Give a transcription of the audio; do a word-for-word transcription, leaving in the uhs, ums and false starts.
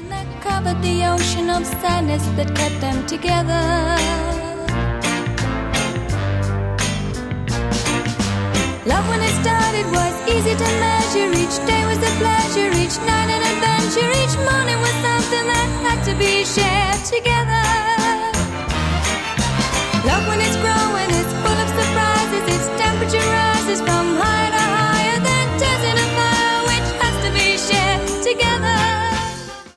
that covered the ocean of sadness that kept them together. Love when it started was easy to measure. Each day was a pleasure, each night an adventure. Each morning was something that had to be shared together.